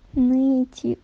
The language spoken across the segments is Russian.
Нытик.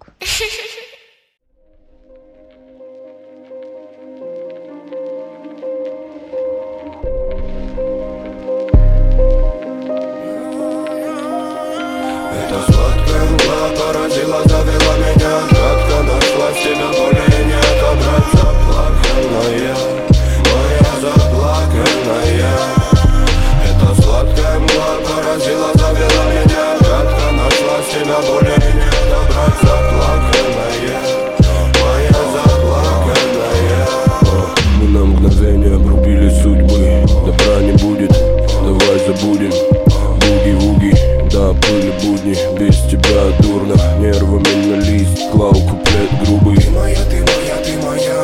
Эта сладкая мгла поразила, завела меня. Кратко нашла в себя, более не отобрать. Заплаканная, моя заплаканная. Эта сладкая мгла поразила, завела меня. Кратко нашла в себя, более не отобрать. Заплаканная, моя заплаканная. Мы на мгновение обрубили судьбы. Добра не будет, давай забудем. Буги-вуги, да, были будни. Без тебя дурно, нервами на лист клал куплет грубый. Ты моя, ты моя, ты моя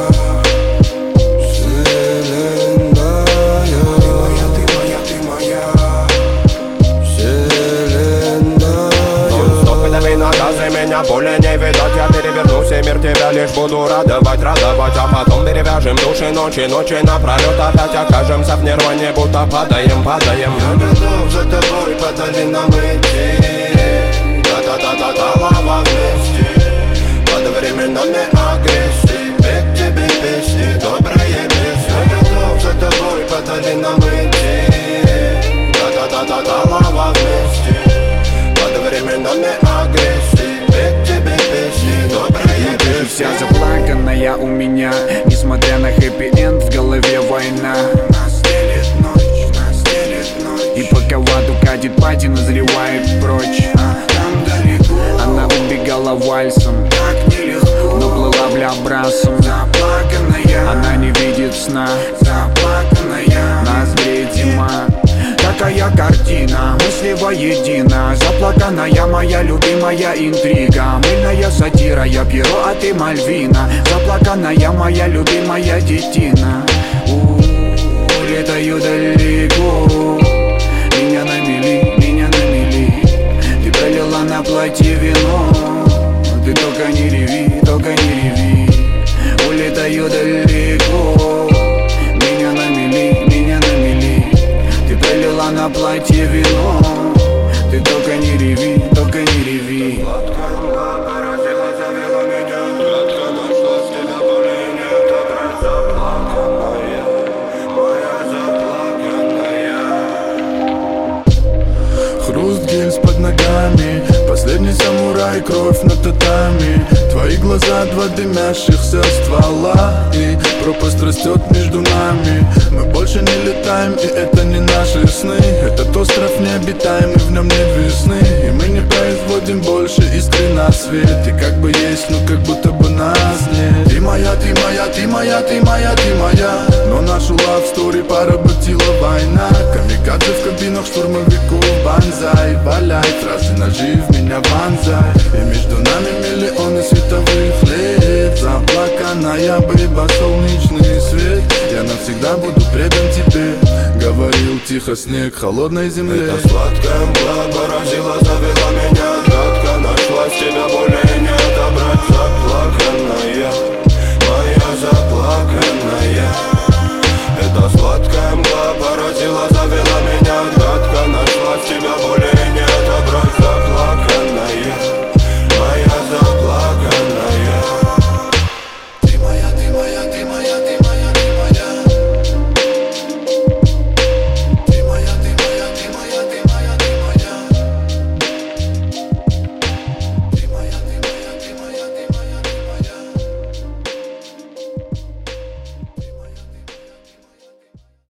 вселенная. Ты моя, ты моя, ты моя вселенная. Стоп, дави наказы, меня более не видать. Я перевернусь и мир тебя лишь буду радовать. А потом перевяжем души ночи напролет. Опять окажемся в нирване, будто падаем. Я готов за тобой по долинам идти. Та-та-та-та-та-лава вместе. Под временами агрессии. Петь тебе песни, добрые песни. Я готов за тобой по долинам идти. Та-та-та-та-та-лава вместе. Под временами агрессии. Петь тебе песни, добрые песни. Вся заплаканная у меня, несмотря на хэппи-энд, в голове война. Нас делит ночь. И пока в аду катит пати, назревает прочь. Там далеко она убегала вальсом, так нелегко, но плыла бля брасом. Заплаканная, она не видит сна. Заплаканная, нас греет зима. Такая картина, мысли воедино. Заплаканная моя любимая интрига. Мыльная сатира, я Пьеро, а ты Мальвина. Заплаканная моя любимая детина. Улетаю далеко. Меня на мели. Ты пролила на платье вино. Ты только не реви. Улетаю далеко. Меня на мели. Ты пролила на платье вино. Ты только не реви. Сладкая мгла поразила, завела меня. Кратко нашла с тебя, более не отобрать. Заплаканная, моя заплаканная. Хруст гильз под ногами, последний самурай, кровь на татами. Твои глаза, два дымящихся ствола, и пропасть растет между нами. Мы больше не летаем, и это не наши сны. Этот остров необитаемый, в нем нет весны. И мы не производим больше искры на свет. И как бы есть, но как будто бы нас нет. Ты моя, ты моя, ты моя, ты моя, ты моя. Но нашу love story поработила война. Камикадзе в кабинах штурмовиков, банзай. Валяй, фразы ножи в меня вонзай. И между нами миллионы световых лет. Заплаканная бейба, солнечный свет. Я навсегда буду предан тебе. Говорил тихо снег холодной земле. Эта сладкая мгла поразила, завела меня.